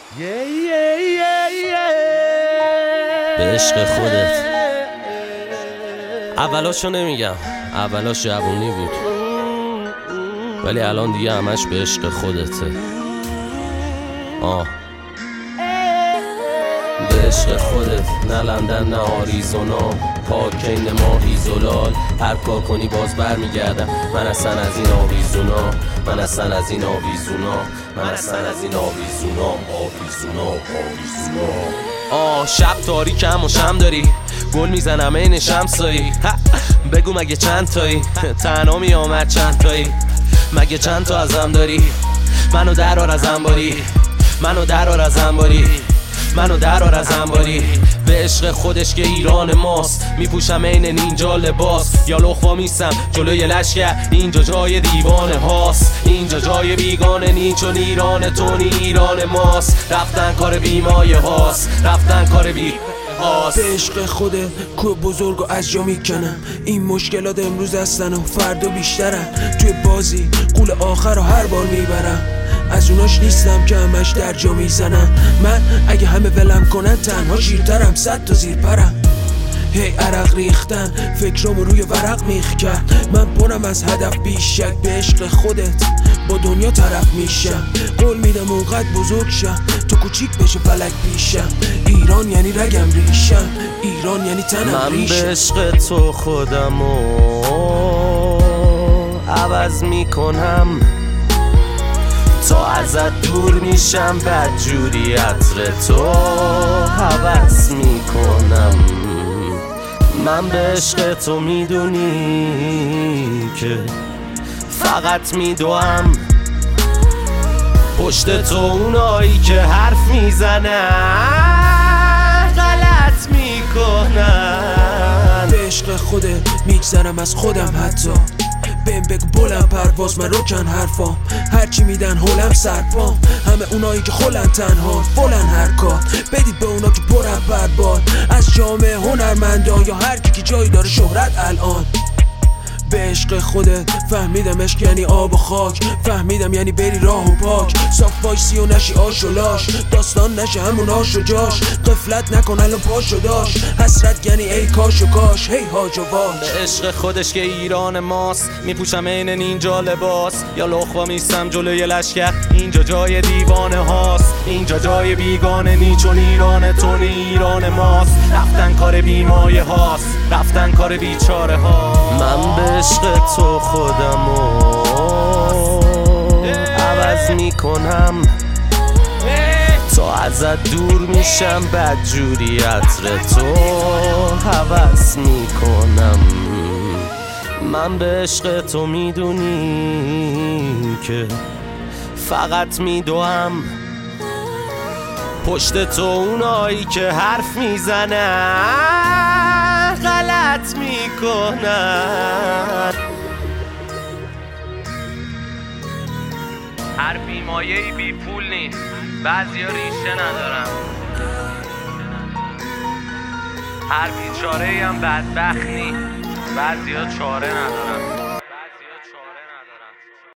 به عشق خودت. اولاشو نمیگم، اولاش جوونی بود، ولی الان دیگه همش به عشق خودته. به عشق خودت، نه لندن نه آریزونا، پاکین ماهی زلال. هر کار کنی باز برمیگردم. من اصلا از این آویزونا، من اصلا از این آویزونا، من اصلا از این آویزونا، آویزونا، آویزونا. شب تاریکم و شم داری، گل میزنم این شمسایی. بگو مگه چند تایی، تنها می آمد چند تایی. مگه چند تا ازم داری، منو درار از انباری، منو درار از انباری، منو درار از انباری. به عشق خودش که ایران ماست، میپوشم عین نینجا لباس. یا لخوا میستم جلوی لشکر، اینجا جای دیوانه هاست، اینجا جای بیگانه نی، چون ایران تو نی ایران ماست. رفتن کار بیمایه هاست، رفتن کار بی به عشق خودت کوه بزرگو از جا میکنم. این مشکلات امروز هستن و فردا بیشترن. توی بازی قول آخر رو هر بار میبرم، از اوناش نیستم که همش در جا میزنم. من اگه همه ولم کنن تنها شیرترم، 100 تا زیر پرم. هی عرق ریختن فکرامو روی ورق میخ کرد. من پرم از هدف بیشک، به عشق خودت با دنیا طرف میشم. قول میدم اونقدر بزرگ شم تو کوچیک بشه فلک پیشم. ایران یعنی رگم ریشم، ایران یعنی تنم ریشم. من به عشق تو خودمو عوض میکنم، تا ازت دور میشم، بدجوری عطر تو حوض میکنم. من به عشق تو میدونی که فقط میدوام پشت تو اونایی که حرف میزنن غلط میکنن. به عشق خودت میگذرم از خودم، حتی بهم بگو بلند پرواز، من رکن حرفام. هرچی میدن هولم سرپام، همه اونایی که خولن تنها فولن هر کار. بدید به اونا که پرن برباد، از جامعه هنرمندان یا هر کی که جایی داره شهرت الان. به عشق خودت فهمیدم عشق یعنی آب و خاک، فهمیدم یعنی بری راه و پاک. صاف وایسی و نشی آش و لاش، داستان نشه همون آش و جاش. قفلت نکن الان پاش و داش، حسرت یعنی ای کاش و کاش، هی هاج و واج. به عشق خودش که ایران ماست، میپوشم عین نینجا لباس. یا لخوا میستم جلوی لشکر، اینجا جای دیوانه هاست، اینجا جای بیگانه نی، چون ایران تو نی ایران ماست. رفتن کار بیمایه هاست، رفتن کار بیچاره ها. من به عشق تو خودمو عوض میکنم، تا ازت دور میشم، بدجوری عطر تو حوض میکنم. من به عشق تو میدونی که فقط میدوام پشت تو اونایی که حرف میزنن غلط میکنن. هر بیمایه‌ای بی پول نیست، بعضیا ریشه ندارن. هر بیچاره‌ای هم بدبخت نیست، بعضیا چاره ندارن.